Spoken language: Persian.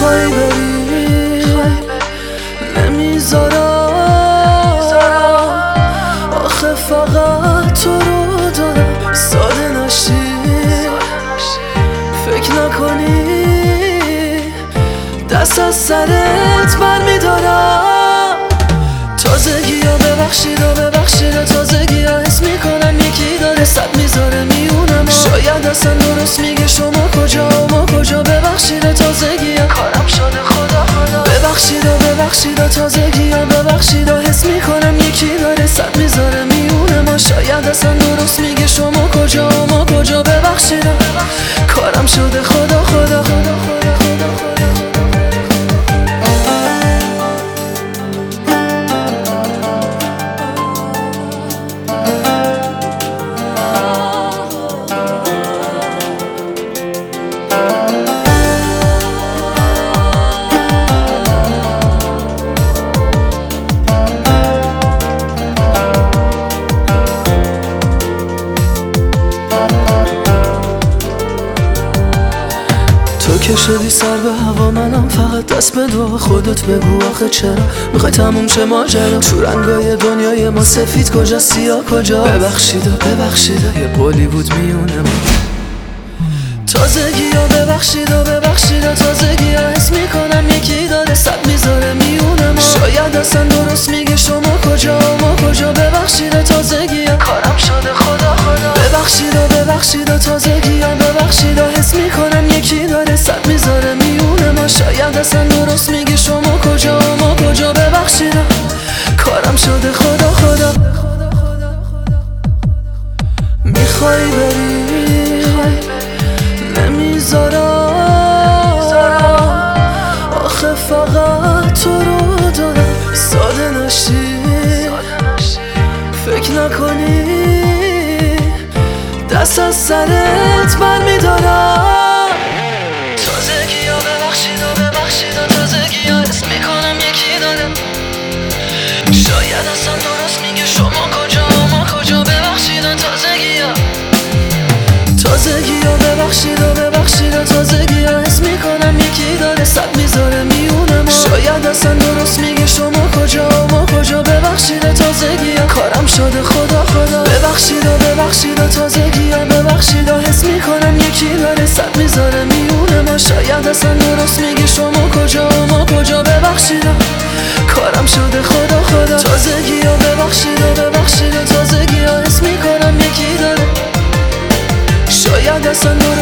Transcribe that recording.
میخوای بری نمیذارم، آخه فقط تو رو دارم. ساده نشی فکر نکنی دست از سرت بر میدارم. تازگی ها ببخشید و ببخشید، تازگی ها حس میکنم یکی داره صد میذاره میونم. شاید اصلا درست میگه شما کجا ما کجا. ببخشید تازگی ها کارم شده خدا خدا. ببخشید و ببخشید تازگی ها ببخشید، حس میکنم یکی داره صد میذاره میونم. شاید اصلا درست میگه شما کجا ما کجا. ببخشید کارم شده خدا خدا خدا خدا خدا خدا. تو که شدی سر به هوا، منم فقط دست به دعا. خودت بگو آخه چرا میخوای تموم شه ماجرا؟ تو رنگای دنیای ما سفید کجا سیاه کجا؟ ببخشیدا ببخشیدا یه قولی بود میونه ما. تازگی ها ببخشیدا ببخشیدا، تازگی ها حس میکنم یکی داره صد میذاره میونه ما. شاید اصلا درست میگه شما کجا ما کجا. ببخشیدا تازگی ها کارم شده خدا خدا. ببخشیدا ببخشیدا تازگی ها ببخشیدا، حس میکنم یکی داره صد میذاره میونه ما. شاید اصلا درست میگه شما کجا ما کجا. ببخشیدا کارم شده خدا خدا. میخوای بری نمیذارم، آخه فقط تو رو دارم. ساده نشی فکر نکنی دست از سرت بر میدارم. تازگی ها ببخشید و ببخشید، تازگی ها حس میکنم یکی داره. شاید اصلا درست میگه شما کجا ما کجا. ببخشید تازگی ها تازگی ها ببخشید و ببخشید، تازگی ها حس میکنم یکی داره صد میذاره میونه ما. شاید اصلا درست میگه شما کجا ما کجا. ببخشید تازگی ها کارم شده خدا خدا. ببخشید و ببخشید تازگی ها ببخشید، حس میکنم یکی داره صد میذاره میونه ما. شاید اصلا درست میگه شما کجا ما کجا. ببخشید کارم شده خدا خدا. تازگی ها ببخشید و ببخشید، تازگی ها حس میکنم یکی داره. شاید اصلا